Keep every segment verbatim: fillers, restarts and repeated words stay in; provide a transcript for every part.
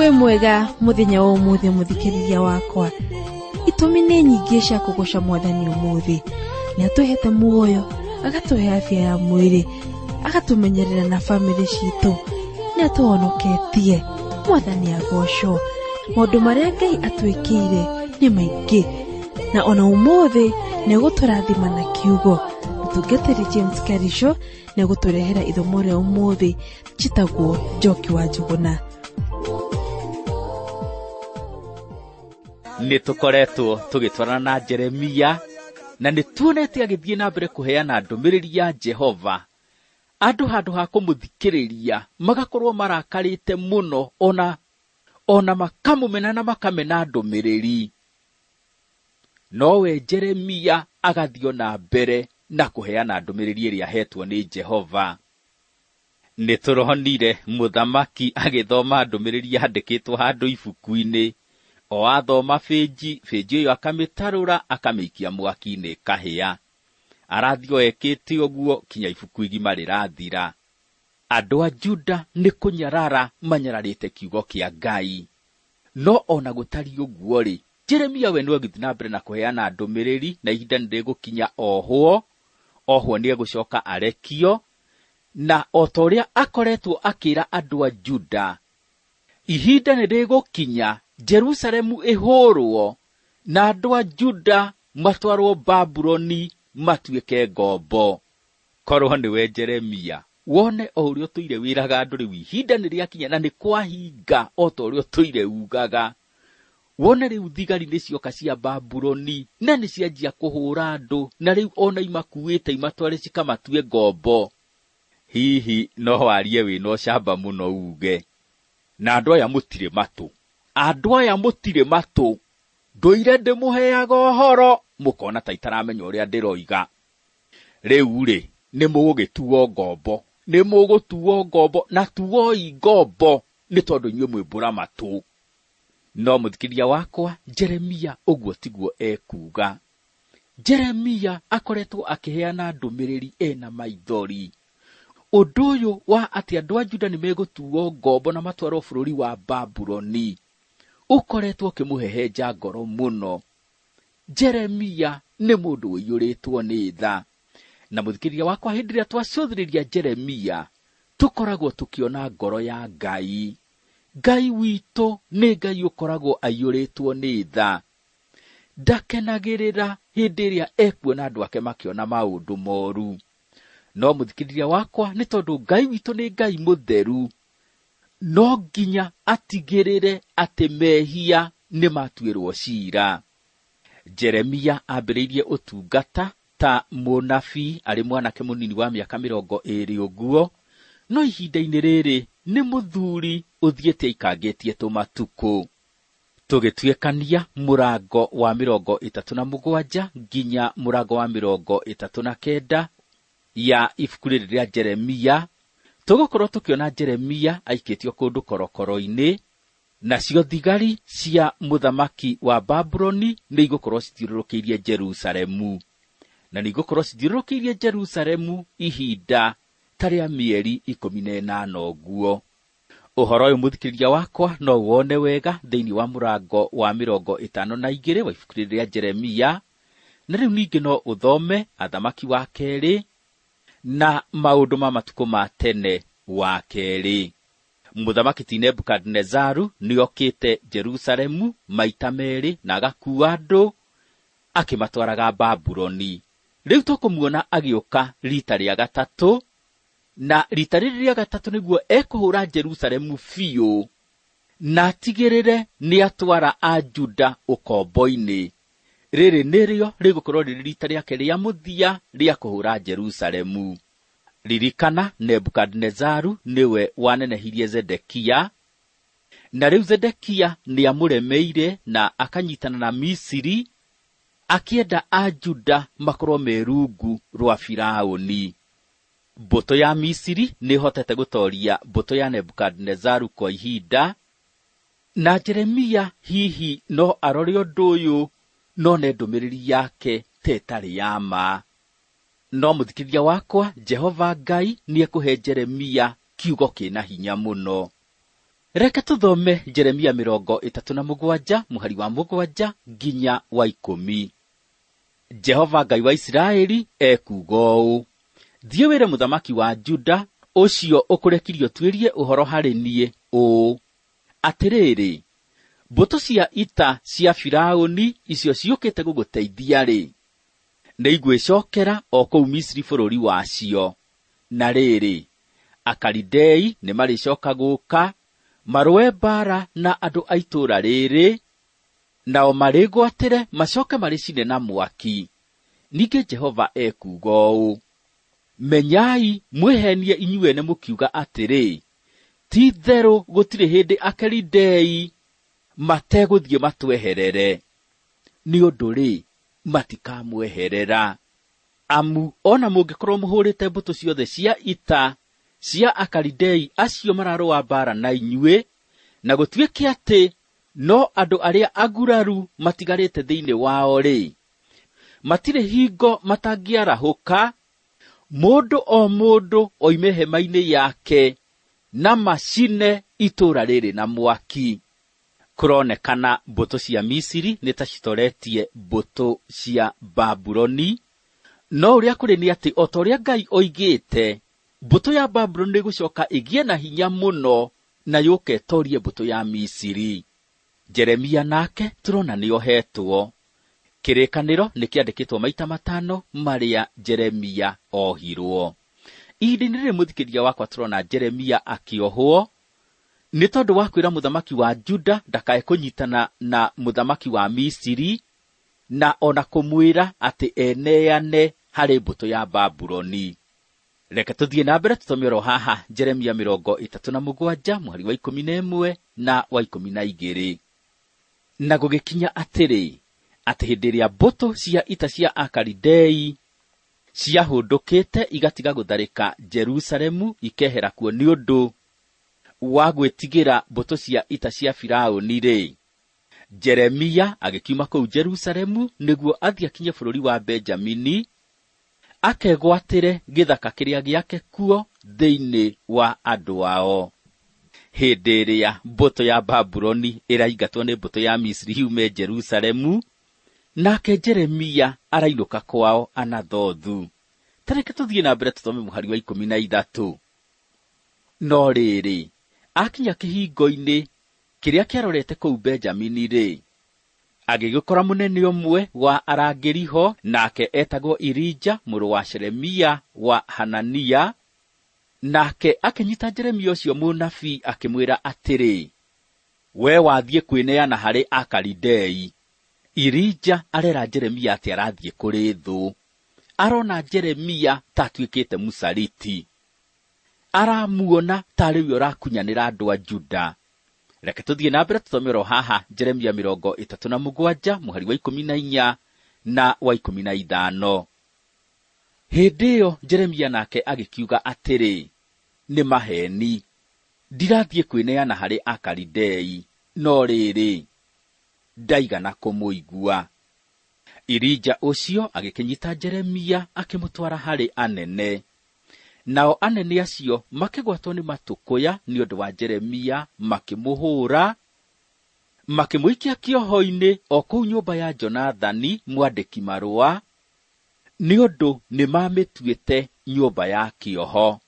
we mwega muthenya wa umuthi muthikiriria wakwa. Itumi nĩ nyingĩ cia kũgoca Mwathani umuthi. Nĩ atuhete muoyo, agatuhe afya ya mwĩrĩ, agatumenyerera na family citũ. Nĩ atuhonoketie. Mwathani agocwo. Maũndũ marĩa Ngai atwĩkĩire nĩ maingĩ. Na ona umuthi nĩ gũtũrathima na kiugo. Mũtungatĩri James Karisho nĩ gũtũrehera ithomo rĩa umuthi chitagwo Njoki wa Njuguna. Nĩ tũkoretwo tũgĩtwarana na Jeremia na nĩ tuonete agĩthiĩ na mbere kũheana ndũmĩrĩri ya Jehova. Andũ handũ ha kũmũthikĩrĩria magakorwo marakarĩte mũno, ona ona makamũmena na makamena ndũmĩrĩri. Nowe Jeremia agathiĩ na mbere na kũheana ndũmĩrĩri ĩrĩa ahetwo nĩ Jehova. Nĩ tũronire mũthamaki agĩthoma ndũmĩrĩri yandĩkĩtwo handũ ibuku-inĩ. O athoma bĩnji, bĩnji ĩyo akamĩtarũra, akamĩikia mwaki-inĩ kahĩa. Arathi o ekĩte ũguo kinya ibuku igima rĩrathira. Andũ a Juda nĩ kũnyarara manyararĩte kiugo kĩa Ngai. No ona gũtari ũguo rĩ, Jeremia we nĩ agĩthiĩ na mbere na kũheana ndũmĩrĩri, na ihinda nĩ rĩgũkinya ohwo, ohwo nĩ egũcoka arekio. Na o ta ũrĩa akoretwo akĩra andũ a Juda, ihinda nĩ rĩgũkinya Jerusalemu ĩhũrwo na andũ a Juda matwarwo Babuloni matuĩke ngombo. Korwo nĩ we Jeremia, wone o ũrĩa tũire wĩraga andũ rĩu ihinda nĩ rĩakinya na nĩ kwahinga o ta ũrĩa tũire ugaga. Wone rĩu thigari nĩ cioka cia Babuloni na nĩ cianjia kũhũra andũ, na rĩu ona imakuĩte imatware cikamatue ngombo. Hihi no warie wĩna ũcamba mũno uge, na andũ aya mũtirĩ matũ. Andũ aya mũtirĩ matũ. Ndũire ndĩmũheaga ũhoro, mũkona ta itaramenya ũrĩa ndĩroiga. Rĩu rĩ, nĩ mũgũgĩtuo ngombo. Nĩ mũgũtuo ngombo, na tuoi ngombo nĩ tondũ inyuĩ mwĩmbũra matũ. No mũthikĩria wakwa, Jeremia ũguo tiguo ekuga. Jeremia akoretwo akĩheana ndũmĩrĩri ena maithori. Ũndũ ũyũ wa atĩ andũ a Juda nĩ megũtuo ngombo na matwarwo bũrũri wa Babuloni ũkoretwo ũkĩmũhehenja ngoro mũno. Jeremia nĩ mũndũ ũiyũrĩtwo nĩ tha. Na mũthikĩria wakwa, hĩndĩ ĩrĩa twacũthĩrĩria Jeremia, tũkoragwo tũkĩona ngoro ya Ngai. Ngai witũ nĩ Ngai ũkoragwo aiyũrĩtwo nĩ tha. Ndakenagĩrĩra hĩndĩ ĩrĩa ekuona andũ ake makĩona maũndũ moru. No mũthikĩria wakwa, nĩ tondũ Ngai witũ nĩ Ngai mũtheru, no nginya atigĩrĩre atĩ mehia nĩ matuĩrwo ciira. Jeremia ambĩrĩirie ũtungata ta mũnabii arĩ mwanake mũnini wa mĩaka mĩrongo ĩĩrĩ ũguo, no ihinda-inĩ rĩrĩ nĩ mũthuri ũthiĩte aikangĩtie tũmatukũ. Tũgĩtuĩkania mũrango wa mĩrongo ĩtatũ na mũgwanja nginya mũrango wa mĩrongo ĩtatũ na kenda ya ibuku rĩrĩ rĩa Jeremia, tũgũkorwo tũkĩona Jeremia aikĩtio kũndũ korokoro-inĩ, nacio thigari cia mũthamaki wa Babuloni nĩ igũkorwo cithiũrũrũkĩirie Jerusalemu. Na nĩ igũkorwo cithiũrũrũkĩirie Jerusalemu ihinda ta rĩa mĩeri ikũmi na ĩnana ũguo. Ũhoro ũyũ mũthikĩria wakwa no wone wega thĩinĩ wa mũrango wa mĩrongo ĩtano na igĩrĩ wa ibuku rĩrĩ rĩa Jeremia, na rĩu ningĩ no ũthome Athamaki wa Kerĩ na Maũndũ ma Matukũ ma Tene wa Kerĩ. Mũthamaki ti Nebukadnezaru nĩ okĩte Jerusalemu maita merĩ na agakuua andũ akĩmatwaraga Babuloni. Rĩu tũkũmuona agĩũka rita rĩa gatatũ, na rita rĩrĩ rĩa gatatũ nĩguo ekũhũra Jerusalemu biũ na atigĩrĩre nĩ atwara a Juda ũkombo-inĩ. Rĩrĩ nĩrĩo rĩgũkorwo rĩrĩ rita rĩake rĩa mũthia rĩa kũhũra Jerusalemu. Ririkana Nebukadnezaru nĩwe wanenehirie Zedekia, na rĩu Zedekia nĩ amũremeire na akanyitana na Misiri, akĩenda a Juda makorwo merungu rwa Firaũni. Mbũtũ ya Misiri nĩ hotete gũtoria mbũtũ ya Nebukadnezaru kwa ihinda, na Jeremia hihi no arore ũndũ ũyũ, no nĩ ndũmĩrĩri yake tetarĩ ya ma. No mũthikĩria wakwa, Jehova Ngai nĩ ekũhe Jeremia kiugo kĩna hinya mũno. Reke tuthome Jeremia mirongo itatu na mugwanja muhari wa mugwanja nginya wa ikumi. Jehova Ngai wa Isiraeli ekuuga ũũ: Thiĩ wĩre mũthamaki wa Juda ũcio ũkũrekirio tuĩrie ũhoro harĩ niĩ ũũ atĩrĩrĩ, mbũtũ cia ita cia Firaũni icio ciũkĩte gũgũteithia-rĩ, nĩigwĩcokera o kũu Misiri bũrũri wacio. Na rĩrĩ, Akalidei nĩ marĩcoka gũka marũe mbara na andũ a itũũra rĩrĩ, nao marĩgwatĩre macoke marĩcine na mwaki. Ningĩ Jehova ekuuga ũũ: Menyai mwĩhenie inyuĩ ene mũkiuga atĩrĩ, ti-itherũ gũtirĩ hĩndĩ Akalidei mategũthiĩ matweherere. Nĩ ũndũ-rĩ, matikamweherera. Amu ona mũngĩkorwo mũhũrĩte mbũtũ ciothe cia ita cia Akalidei acio mararũa mbara na inyuĩ, na gũtuĩke atĩ no andũ arĩa aguraru matigarĩte thĩinĩ wao-rĩ, matirĩ hingo matangĩarahũka, mũndũ o mũndũ oime hema-inĩ yake na macine itũũra rĩrĩ na mwaki. Kũronekana mbũtũ cia Misiri nĩ ta citoretie mbũtũ cia Babuloni, no ũrĩa kũrĩ nĩ atĩ o ta ũrĩa Ngai oigĩte, mbũtũ ya Babuloni nĩ gũcoka ĩgĩe na hinya mũno na yũke ĩtorie mbũtũ ya Misiri. Jeremia nake tũrona nĩ ohetwo. Kĩrĩkanĩro nĩ kĩandĩkĩtwo maita matano marĩa Jeremia ohirwo. Ihinda-inĩ rĩrĩ mũthikĩrĩria wakwa tũrona Jeremia akĩohwo nĩ tondũ wa kwĩra mũthamaki wa Juda ndakae kũnyitana na mũthamaki wa Misiri, na ona kũmwĩra atĩ eneane harĩ mbũtũ ya Babuloni. Reke tũthiĩ na mbere tũtome oro haha Jeremia mĩrongo ĩtatũ na mũgwanja muhari wa ikũmi na ĩmwe na wa ikũmi na igĩrĩ. Na gũgĩkinya atĩrĩ, atĩ hĩndĩ ĩrĩa mbũtũ cia ita cia Akalidei ciahũndũkĩte igatiga gũtharĩka Jerusalemu ikehera kuo nĩ ũndũ wa gwĩtigĩra mbũtũ cia ita cia Firaũni-rĩ, Jeremia agĩkiuma kũu Jerusalemu nĩguo athiĩ akinye bũrũri wa Benjamini, akegwatĩre gĩthaka kĩrĩa gĩake kuo thĩinĩ wa andũ ao. Hĩndĩ ĩrĩa mbũtũ ya Babuloni ĩraingatwo nĩ mbũtũ ya Misiri yume Jerusalemu, nake Jeremia arainũka kwao Anathothu. Tareke tũthiĩ na mbere tũtome mũhari wa ikũmi na ithatũ. No rĩrĩ, akinya kĩhingo-inĩ kĩrĩa kĩarorete kũu Benjamini-rĩ, agĩgĩkora mũnene ũmwe wa arangĩri ho, nake etagwo Irija mũrũ wa Shelemia wa Hanania. Nake akĩnyita Jeremia ũcio mũnabii akĩmwĩra atĩrĩ, we wathiĩ kwĩneana harĩ Akalidei. Irija arera Jeremia atĩ arathiĩ kũrĩ thũ. Arona Jeremia ta atuĩkĩte mũsaliti. Aramuona tarĩ we ũrakunyanĩra andũ a Juda. Reke tũthiĩ na mbere tũtome oro haha Jeremia mĩrongo ĩtatũ na mũgwanja muhari wa ikũmi na inya na wa ikũmi na ithano. Hĩndĩ ĩyo Jeremia nake agĩkiuga atĩrĩ, nĩ maheni, ndirathiĩ kwĩneana harĩ Akalidei, no rĩrĩ, ndaigana kũmũigua. Irija ũcio agĩkĩnyita Jeremia akĩmũtwara harĩ anene. Nao anene acio makĩgwatwo nĩ matũkũya nĩ ũndũ wa Jeremia, makĩmũhũra, makĩmũikia kĩoho-inĩ o kũu nyũmba ya Jonathani mwandĩki marũa, nĩ ũndũ nĩ mamĩtuĩte nyũmba ya kĩoho.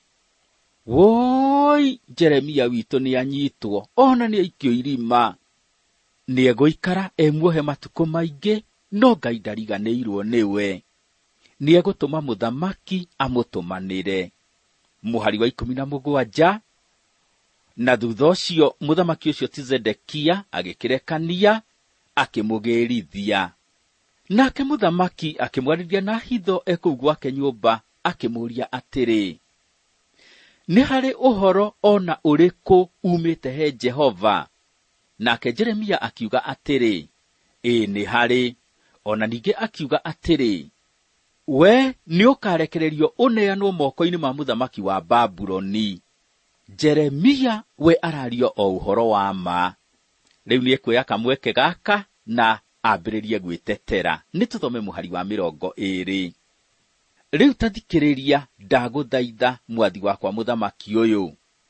Woi, Jeremia witũ nĩ anyitwo, ona nĩ aikio irima. Nĩ egũikara emuohe matukũ maingĩ, no Ngai ndariganĩirwo nĩwe. Nĩ egũtũma mũthamaki amũtũmanĩre. Mũhari wa ikũmi na mũgwanja. Na thutha ũcio mũthamaki ũcio ti Zedekia agĩkĩrekania, akĩmũgĩrithia. Nake mũthamaki akĩmwarĩria na hitho ekũu gwake nyũmba, akĩmũria atĩrĩ, nĩ harĩ ũhoro ona ũrĩkũ umĩte he Jehova? Nake Jeremia akiuga atĩrĩ, ĩĩ nĩ harĩ. Ona ningĩ akiuga atĩrĩ, we nĩ ũkarekererio ũneanwo moko-inĩ ma mũthamaki wa Babuloni. Jeremia we arario o ũhoro wa ma. Rĩu nĩ ekuoya kamweke gaka na ambĩrĩrie gwĩtetera. Nĩ tũthome mũhari wa mĩrongo ĩĩrĩ. Rĩu ta thikĩrĩria, ndagũthaitha mwathi wakwa mũthamaki ũyũ.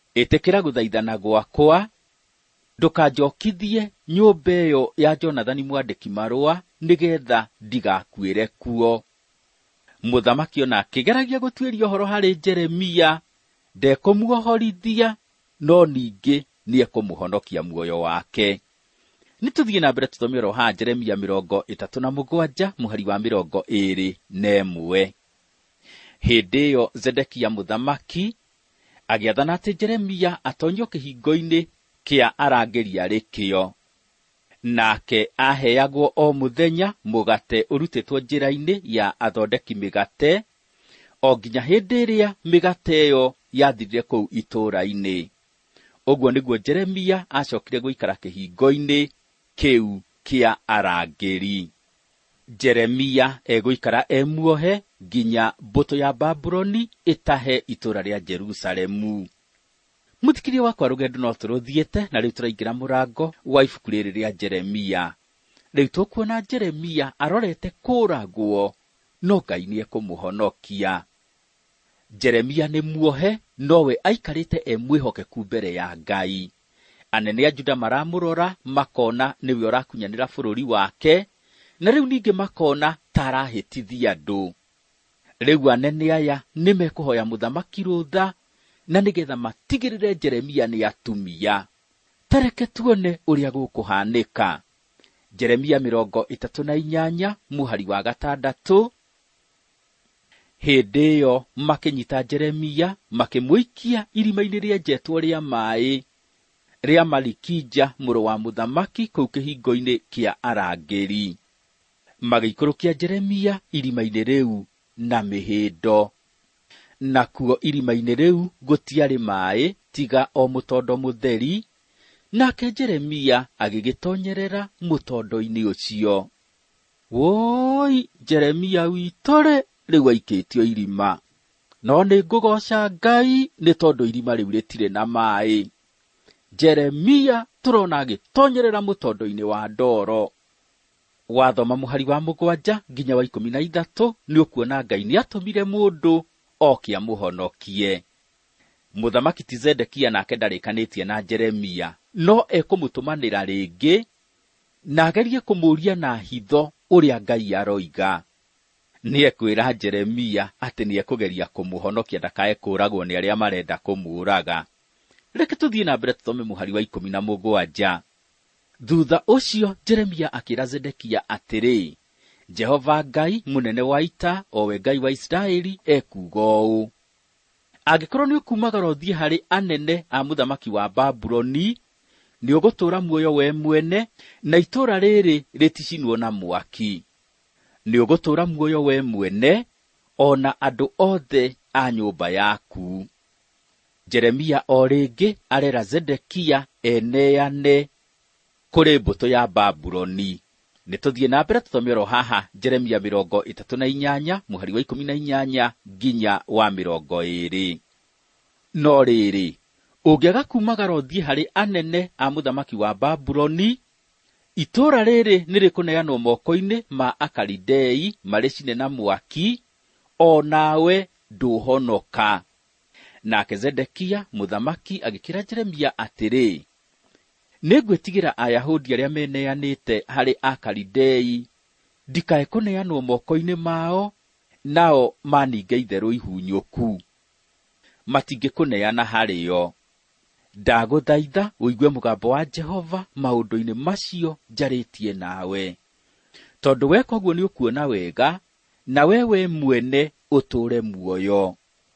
Ĩtĩkĩra gũthaithana gwakwa, ndũkanjokithie nyũmba ĩyo ya Jonathani mwandĩki marũa, nĩgetha ndigakuĩre kuo. Mũthamaki ona akĩgeragia gũtuĩria ũhoro harĩ Jeremia, ndekũmuohorithia, no ningĩ nĩekũmũhonokia muoyo wake. Nĩtũthiĩ na mbere tũthome ũhoro ha Jeremia mĩrongo ĩtatũ na mũgwanja mũhari wa mĩrongo ĩĩrĩ na ĩmwe. Hĩndĩ ĩyo Zedekia mũthamaki agĩathana atĩ Jeremia atonyio kĩhingo-inĩ kĩa arangĩri arĩ kĩo. Nake aheagwo o mũthenya mũgate ũrutĩtwo njĩra-inĩ ya athondeki mĩgate, o nginya hĩndĩ ĩrĩa mĩgate ĩyo yathirire kũu itũũra-inĩ. Ũguo nĩguo Jeremia acokire gũikara kĩhingo-inĩ kĩu kĩa arangĩri. Jeremia egũikara emuohe nginya mbũtũ ya Babuloni ĩtahe itũũra rĩa Jerusalemu. Mũthikĩria wakwa, rũgendo no tũrũthiĩte, na rĩu tũraingĩra mũrango wa ibuku rĩrĩ rĩa Jeremia. Rĩu tũkuona Jeremia arorete kũũragwo, no Ngai nĩekũmũhonokia. Jeremia nĩ muohe, nowe aikarĩte e mwĩhokeku mbere ya Ngai. Anene a Juda maramũrora, makona nĩwe ũrakunyanĩra bũrũri wake, na rĩu ningĩ makona tarahĩtithia andũ. Rĩu anene aya nĩmekũhoya mũthamaki rũtha, na nĩgetha matigĩrĩre Jeremia nĩ atumia. Tareke tuone ũrĩa gũkũhanĩka. Jeremia mĩrongo ĩtatũ na inyanya mũhari wa gatandatũ. Hĩndĩ ĩyo makĩnyita Jeremia, makĩmũikia irima-inĩ rĩa njetwo rĩa maaĩ rĩa Malikija mũrũ wa mũthamaki kũu kĩhingo-inĩ kĩa arangĩri. Magĩikũrũkia Jeremia irima-inĩ rĩu na mĩhĩndo. Nakuo irima-inĩ rĩu gũtiarĩ maaĩ tiga o mũtondo mũtheri, nake Jeremia agĩgĩtonyerera mũtondo-inĩ ũcio. Woi, Jeremia witũrĩ, rĩu aikĩtio irima. No nĩ ngũgoca Ngai nĩ tondũ irima rĩu rĩtirĩ na maaĩ. Jeremia tũrona agĩtonyerera mũtondo-inĩ wa ndoro. Wathoma mũhari wa mũgwanja nginya wa ikũmi na ithatũ, nĩ ũkuona Ngai nĩ atũmire mũndũ oke amũhonokie. Mũthamaki ti Zedekia nake ndarĩkanĩtie na Jeremia, no ekũmũtũmanĩra rĩngĩ, na agerie kũmũũria na hitho ũrĩa Ngai aroiga. Nĩekwĩra Jeremia atĩ nĩekũgeria kũmũhonokia ndakae kũũragwo nĩ arĩa marenda kũmũũraga. Reke tũthiĩ na mbere tũthome mũhari wa ikũmi na mũgwanja. Thutha ũcio Jeremia akĩra Zedekia atĩrĩ, Jehova Ngai mũnene wa ita, o we Ngai wa Isiraeli, ekuuga ũũ: angĩkorwo nĩ ũkumagara ũthiĩ harĩ anene a mũthamaki wa Babuloni, nĩ ũgũtũũra muoyo we mwene, na itũũra rĩrĩ rĩticinwo na mwaki. Nĩ ũgũtũũra muoyo we mwene, ona andũ othe a nyũmba yaku. Jeremia o rĩngĩ arera Zedekia eneane kũrĩ mbũtũ ya Babuloni. Nĩtũthiĩ na mbere tũthome oro haha Jeremia mĩrongo ĩtatũ na inyanya mũhari wa ikũmi na inyanya nginya wa mĩrongo ĩĩrĩ. No rĩrĩ, ũngĩaga kumagara ũthiĩ harĩ anene a mũthamaki wa Babuloni, itũũra rĩrĩ nĩrĩkũneanwo moko-inĩ ma Akalidei marĩcine na mwaki, o nawe ndũhonoka. Nake Zedekia mũthamaki agĩkĩra Jeremia atĩrĩ, nĩngwĩtigĩra Ayahudi arĩa meneanĩte harĩ Akalidei, ndikae kũneanwo moko-inĩ mao, nao maninge itherũ ihunyũku. Matingĩkũneana harĩo. Ndagũthaitha ũigue mũgambo wa Jehova maũndũ-inĩ macio njarĩtie nawe. Tondũ weka ũguo nĩ ũkuona wega, na wewe mwene ũtũũre muoyo.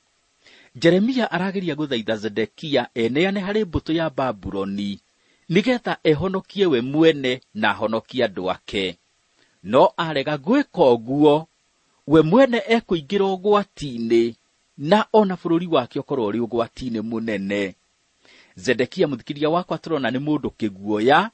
Jeremia arageria gũthaitha Zedekia eneane harĩ mbũtũ ya Babuloni, nĩgetha ehonokie we mwene na ahonokie andũ ake. No arega gwĩka ũguo, we mwene ekũingĩra ũgwati-inĩ, na ona bũrũri wake ũkorwo ũrĩ ũgwati-inĩ mũnene. Zedekia mũthikĩria wakwa tũrona nĩ mũndũ kĩguoya,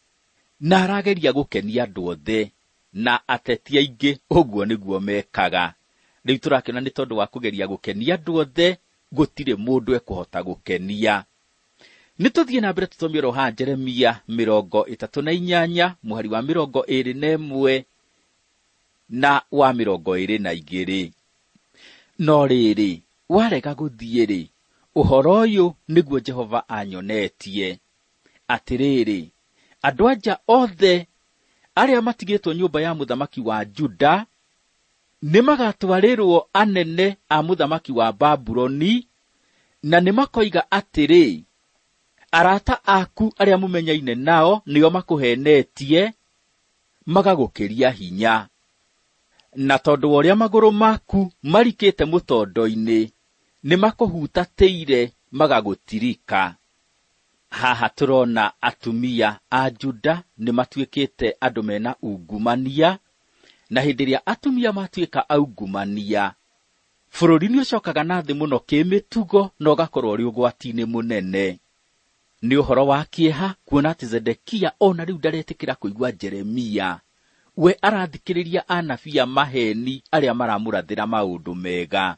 na arageria gũkenia andũ othe, na ateti aingĩ ũguo nĩguo mekaga. Rĩu tũrakĩona nĩ tondũ wa kũgeria gũkenia andũ othe, gũtirĩ mũndũ ekũhota gũkenia. Nĩtũthiĩ na mbere tũthome oro ha Jeremia mĩrongo ĩtatũ na inyanya mũhari wa mĩrongo ĩĩrĩ na ĩmwe na wa mĩrongo ĩĩrĩ na igĩrĩ. No rĩrĩ, warega gũthiĩ-rĩ, Ũhoro ũyũ nĩguo Jehova anyonetie. Atĩrĩrĩ, andũ anja othe arĩa matigĩtwo nyũmba ya mũthamaki wa Juda nĩmagatwarĩrwo anene a mũthamaki wa Babuloni, na nĩmakoiga atĩrĩ, arata aku arĩa mũmenyaine nao nĩo makũhenetie, magagũkĩria hinya. Na tondũ wa ũrĩa magũrũ maku marikĩte mũtondo-inĩ, nĩmakũhutatĩire magagũtirika. Haha tũrona atumia a Juda nĩmatuĩkĩte andũ mena ungumania, na hĩndĩ ĩrĩa atumia matuĩka aungumania, bũrũri nĩũcokaga na thĩ mũno kĩmĩtugo na ũgakorwo ũrĩ ũgwati-inĩ mũnene. Nĩ ũhoro wa kĩeha kuona atĩ Zedekia ona rĩu ndaretĩkĩra kũigua Jeremia, we arathikĩrĩria anabii a maheni arĩa maramũrathĩra maũndũ mega.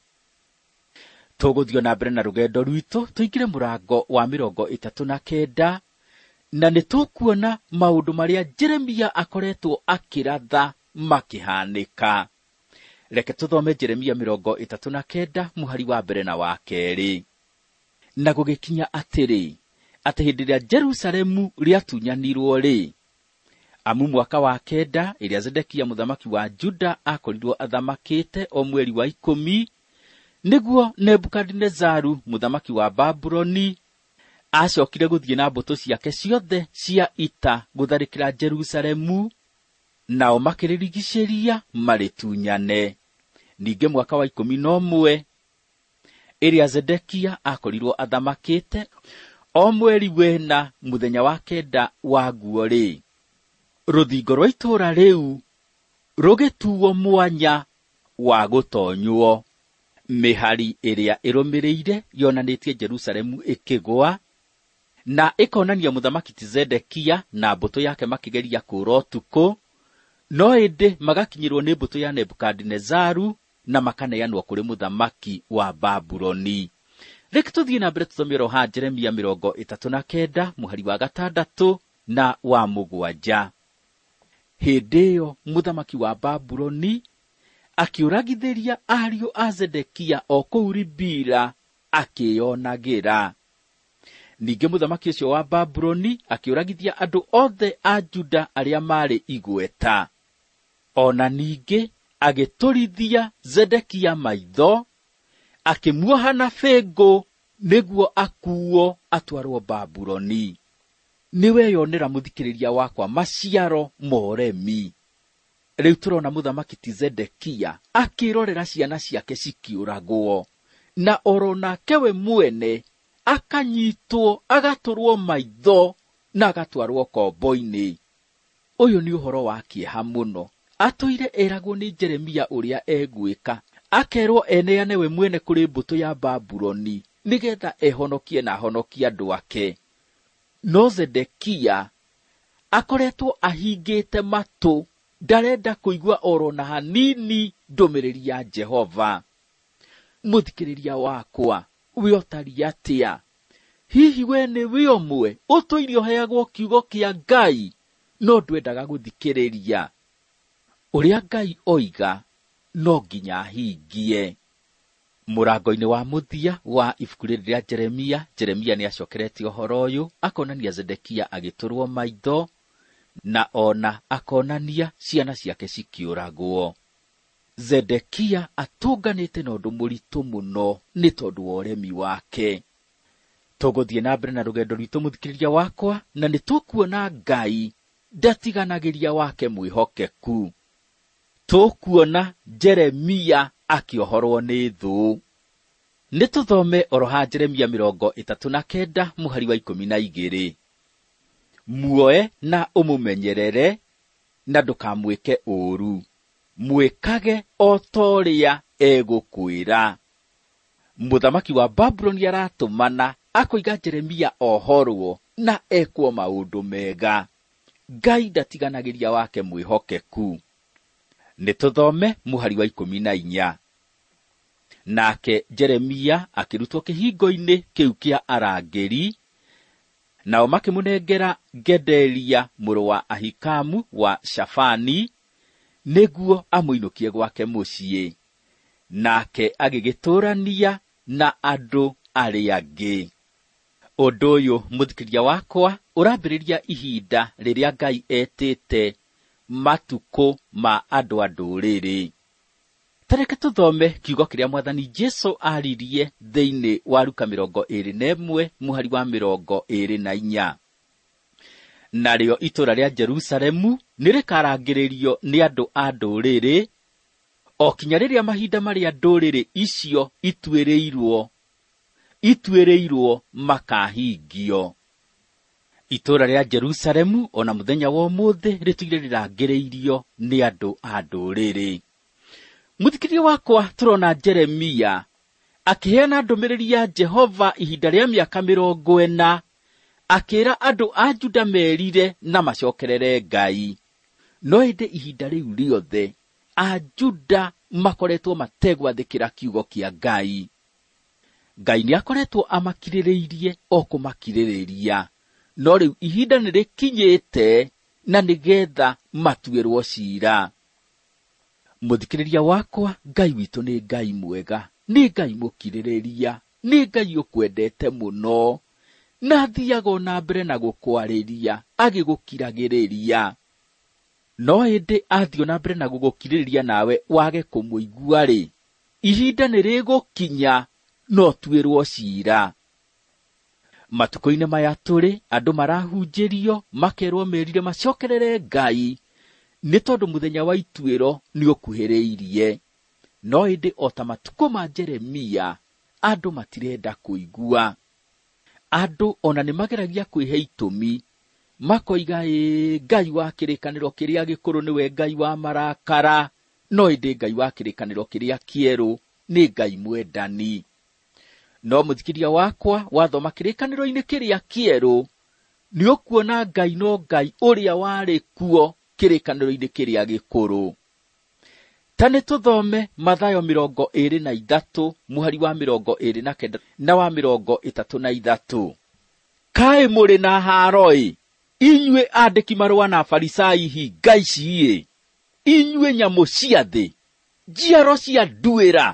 Tũgũthiĩ na mbere na rũgendo rwitũ, tũingĩre mũrango wa mĩrongo ĩtatũ na kenda, na nĩtũkuona maũndũ marĩa Jeremia akoretwo akĩratha makĩhanĩka. Reke tũthome Jeremia mĩrongo ĩtatũ na kenda mũhari wa mbere na wa kerĩ. Na gũgĩkinya atĩrĩ, atĩ hĩndĩ ĩrĩa Jerusalemu rĩatunyanirwo rĩ, amu mwaka wa kenda ĩrĩa Zedekia mũthamaki wa Juda akorirwo athamakĩte o mweri wa ikũmi, nĩguo Nebukadinezaru mũthamaki wa Babuloni acokire gũthiĩ na mbũtũ ciake ciothe cia ita gũtharĩkĩra Jerusalemu, nao makĩrĩrigicĩria marĩtunyane. Ningĩ mwaka wa ikũmi na ũmwe ĩrĩa Zedekia akorirwo athamakĩte, o mweri wena mũthenya wa kenda waguo rĩ, rũthingo rwa itũũra rĩu rũgĩtuo mwanya wa gũtonywo. Mĩhari ĩrĩa ĩrũmĩrĩire yonanĩtie Jerusalemu ĩkĩgwa, na ĩkonania mũthamaki ti Zedekia na mbũtũ yake makĩgeria kũũra ũtukũ, no ĩndĩ magakinyĩrwo nĩ mbũtũ ya Nebukadinezaru na makaneanwo kũrĩ mũthamaki wa Babuloni. Reke tũthiĩ na mbere tũthomere ha Jeremia mĩrongo ĩtatũ na kenda mũhari wa gatandatũ na wa mũgwanja. Hĩndĩ ĩyo mũthamaki wa Babuloni akĩũragithĩria ariũ a Zedekia o kũu Ribila akĩyonagĩra. Ningĩ mũthamaki ũcio wa Babuloni akĩũragithia andũ othe a Juda arĩa marĩ igweta. Ona ningĩ agĩtũrithia Zedekia maitho, akĩmuoha na bĩngũ nĩguo akuo atwarwo Babuloni. Nĩweyonera mũthikĩrĩria wakwa maciaro moremi. Rĩu tũrona mũthamaki ti Zedekia akĩrorera ciana ciake cikĩũragwo, na oronake we mwene akanyitwo agatũrwo maitho na agatwarwo kombo-inĩ. Ũyũ nĩ ũhoro wa kĩeha mũno. Atũire eragwo nĩ Jeremia ũrĩa egwĩka, akerwo eneane we mwene kũrĩ mbũtũ ya Babuloni nĩgetha ehonokie na ahonokie andũ ake. No Zedekia akoretwo ahingĩte matũ, ndarenda kũigua oro na hanini ndũmĩrĩri ya Jehova. Mũthikĩrĩria wakwa, we ũtariĩ atĩa? Hihi we nĩ we ũmwe ũtũire ũheagwo kiugo kĩa Ngai no ndwendaga gũthikĩrĩria? Ũrĩa Ngai oiga no nginya hingie. Mũrango-inĩ wa mũthia wa ibuku rĩrĩ rĩa Jeremia, Jeremia nĩacokeretie ũhoro ũyũ, akonania Zedekia agĩtũrwo maitho, na ona akonania ciana ciake cikĩũragwo. Zedekia atũnganĩte na ũndũ mũritũ mũno nĩ tondũ wa ũremi wake. Tũgũthiĩ na mbere na rũgendo rwitũ mũthikĩrĩria wakwa, na nĩtũkuona Ngai ndatiganagĩria wake mwĩhokeku. Tũkuona Jeremia akĩohorwo nĩ thũ. Nĩtũthome oro ha Jeremia mĩrongo ĩtatũ na kenda mũhari wa ikũmi na igĩrĩ. Muoe na ũmũmenyerere na ndũkamwĩke ũũru, mwĩkage o torĩa egũkwĩra. Mũthamaki wa Babuloni aratũmana akũiga Jeremia ohorwo na ekwo maũndũ mega. Ngai ndatiganagĩria wake mwĩhokeku. Nĩtũthome mũhari wa ikũmi na inya. Nake Jeremia akĩrutwo kĩhingo-inĩ kĩu kĩa arangĩri, nao makĩmũnengera Gedalia mũrũ wa Ahikamu wa Shafani nĩguo amũinũkie gwake mũciĩ. Nake agĩgĩtũrania na andũ arĩa angĩ. Ũndũ ũyũ mũthikĩrĩria wakwa ũrambĩrĩria ihinda rĩrĩa Ngai etĩte matukũ ma andũ a ndũrĩrĩ. Tareke tũthome kiugo kĩrĩa Mwathani Jesũ aririe thĩinĩ wa Luka mĩrongo ĩrĩ na ĩmwe mũhari wa mĩrongo ĩrĩ na inya. Narĩo itũũra rĩa Jerusalemu nĩrĩkarangĩrĩrio nĩ andũ a ndũrĩrĩ, o kinya rĩrĩa mahinda marĩa ndũrĩrĩ icio ituĩrĩirwo ituĩrĩirwo makahingio. Itũũra rĩa Jerusalemu ona mũthenya wa ũmũthĩ rĩtũire rĩrangĩrĩirio nĩ andũ a ndũrĩrĩ. Mũthikĩrĩria wakwa tũrona Jeremia akĩheana ndũmĩrĩri ya Jehova ihinda rĩa mĩaka mĩrongo ĩna, akĩra andũ a Juda merire na macokerere Ngai. No hĩndĩ ihinda rĩu rĩothe a Juda makoretwo mategwathĩkĩra kiugo kĩa Ngai. Ngai nĩakoretwo amakirĩrĩirie o kũmakirĩrĩria, no rĩu ihinda nĩrĩkinyĩte na nĩgetha matuĩrwo ciira. Mũthikĩrĩria wakwa, Ngai witũ nĩ Ngai mwega, nĩ Ngai mũkirĩrĩria, nĩ Ngai ũkwendete mũno, na athiaga na mbere na gũkwarĩria agĩgũkiragĩrĩria. No hĩndĩ athiĩ na mbere na gũgũkirĩrĩria nawe wage kũmũigua-rĩ, ihinda nĩrĩgũkinya no tuĩrwo ciira. Matukũ-inĩ maya tũrĩ, andũ marahunjĩrio makerwo merire macokerere Ngai, nĩ tondũ mũthenya wa ituĩro nĩũkuhĩrĩirie. No hĩndĩ o ta matukũ ma Jeremia, andũ matirenda kũigua. Andũ ona nĩmageragia kwĩhe itũmi, makoiga ĩ Ngai wa kĩrĩkanĩro kĩrĩa gĩkũrũ nĩwe Ngai wa marakara, no hĩndĩ Ngai wa kĩrĩkanĩro kĩrĩa kĩerũ nĩ Ngai mwendani. No mũthikĩrĩria wakwa, wathoma kĩrĩkanĩro-inĩ kĩrĩa kĩerũ, nĩũkuona Ngai no Ngai ũrĩa warĩ kuo kĩrĩkanĩro-inĩ kĩrĩa gĩkũrũ. Ta nĩtũthome Mathayo mĩrongo ĩrĩ na ithatũ mũhari wa mĩrongo ĩrĩ na kenda na wa mĩrongo ĩtatũ na ithatũ. Kaĩ mũrĩ na haro-ĩ, inyuĩ andĩki marũa na Afarisai hinga ici-ĩ, inyuĩ nyamũ cia thĩ, njiaro cia nduĩra,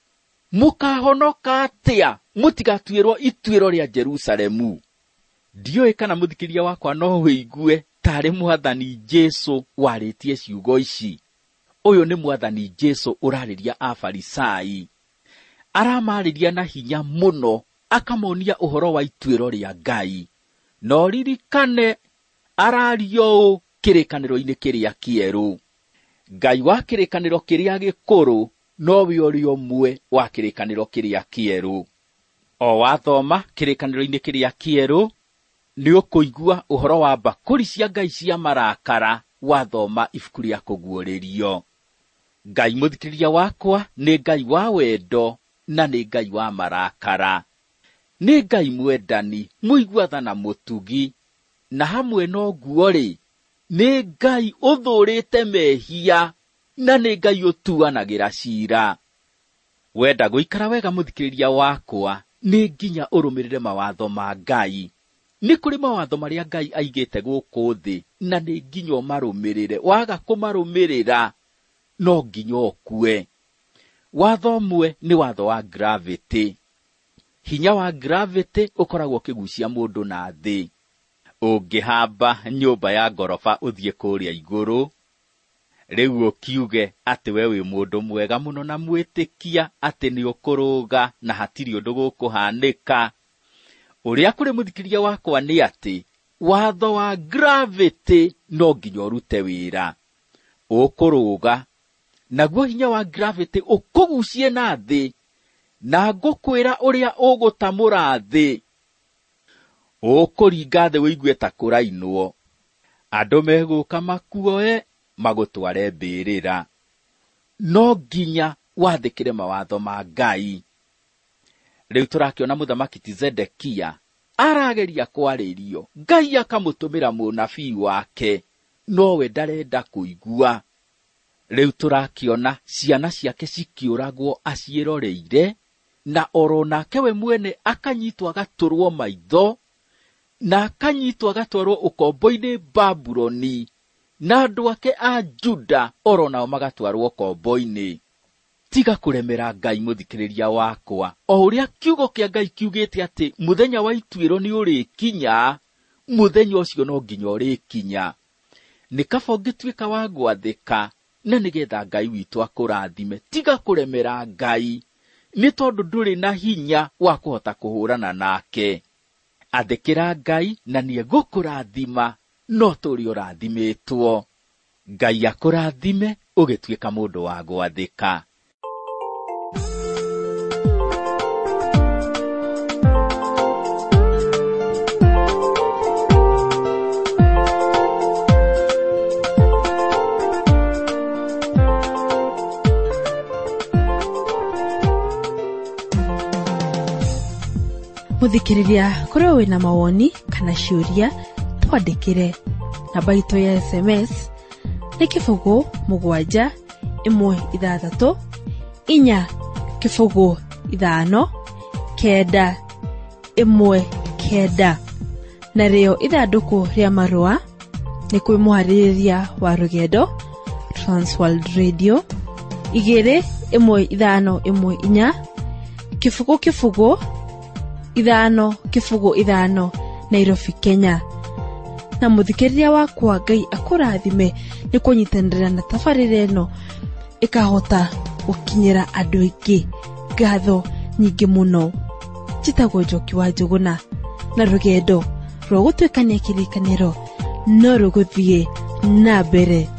mũkahonoka atĩa mũtigatuĩrwo ituĩro rĩa Jerusalemu? Ndiũĩ kana mũthikĩrĩria wakwa no wĩigue tarĩ Mwathani Jesũ warĩtie ciugo ici. Ũyũ nĩ Mwathani Jesũ ũrarĩria Afarisai. Aramarĩria na hinya mũno, akamonia ũhoro wa ituĩro rĩa Ngai. No ririkane arario kĩrĩkanĩro-inĩ kĩrĩa kĩerũ. Ngai wa kĩrĩkanĩro kĩrĩa gĩkũrũ nowe ũrĩ ũmwe wa kĩrĩkanĩro kĩrĩa kĩerũ. O wathoma kĩrĩkanĩro-inĩ kĩrĩa kĩerũ, nĩũkũigua ũhoro wa mbakũri cia Ngai cia marakara wathoma ibuku rĩa kũguũrĩrio. Ngai mũthikĩrĩria wakwa nĩ Ngai wa wendo na nĩ Ngai wa marakara. Nĩ Ngai mwendani, mũiguatha na mũtugi, na hamwe no guo-rĩ, nĩ Ngai ũthũrĩte mehia na nĩ Ngai ũtuanagĩra ciira. Wenda gũikara wega mũthikĩrĩria wakwa, nĩ nginya ũrũmĩrĩre mawatho ma Ngai. Nĩ kũrĩ mawatho marĩa Ngai aigĩte gũkũ thĩ, na nĩ nginya ũmarũmĩrĩre. Waga kũmarũmĩrĩra no nginya ũkue. Watho ũmwe nĩ watho wa gravity. Hinya wa gravity ũkoragwo ũkĩgucia mũndũ na thĩ. Ũngĩhamba nyũmba ya ngoroba ũthiĩ kũrĩa igũrũ, rĩu ũkiuge atĩ we wĩ mũndũ mwega mũno na mwĩtĩkia atĩ nĩ ũkũrũga na hatirĩ ũndũ gũkũhanĩka. Ũrĩa kũrĩ mũthikĩrĩria wakwa nĩ atĩ watho wa gravity no nginya ũrute wĩra. Ũkũrũga, naguo hinya wa gravity ũkũgucie na thĩ, na ngũkwĩra ũrĩa ũgũtamũra thĩ. Ũkũringa thĩ wĩigue ta kũrainwo. Andũ megũka makuoe magũtware mbĩrĩra. No nginya wathĩkĩre mawatho ma Ngai. Rĩu tũrakĩona mũthamaki ti Zedekia arageria kwarĩrio, Ngai akamũtũmĩra mũnabii wake, nowe ndarenda kũigua. Rĩu tũrakĩona ciana ciake cikĩũragwo aciĩroreire, na oro nake we mwene akanyitwo agatũrwo maitho, na akanyitwo agatwarwo ũkombo-inĩ Babuloni, na andũ ake a Juda oro nao magatwarwo ũkombo-inĩ. tiga kuremera Ngai muthikiriria wakwa. O uria kiugo kia Ngai kiugite ati muthenya wa ituiro ni urikinya, muthenya ucio no nginya urikinya. Ni kaba ungituika wa gwathika na nigetha Ngai witu akurathime. Tiga kuremera Ngai ni tondu nduri na hinya wa kuhota kuhurana nake. Athikira Ngai na nie gukurathima, no turi urathimitwo. Ngai akurathime ugituika mundu wa gwathika. Muthikiriria, kuri wina mawoni kana ciuria, twandikire. Namba itu ya S M S ni kifugu mugwanja imwe ithathatu inya kifugu ithano kenda imwe kenda. Na rio ithanduku ria marua ni kwi muhaririria wa rugendo Transworld Radio igire imwe ithano imwe inya kifugu kifugu ithano kifugu ithano Nairobi, Kenya. Na muthikiriria wakwa, Ngai akurathime ni kunyitanira na tabarira eno ikahota gukinyira andu aingi. Ngatho nyingi muno. Njitagwo Njoki wa Njuguna, na rugendo rwo gutwikania kirikaniro no ruguthie na mbere.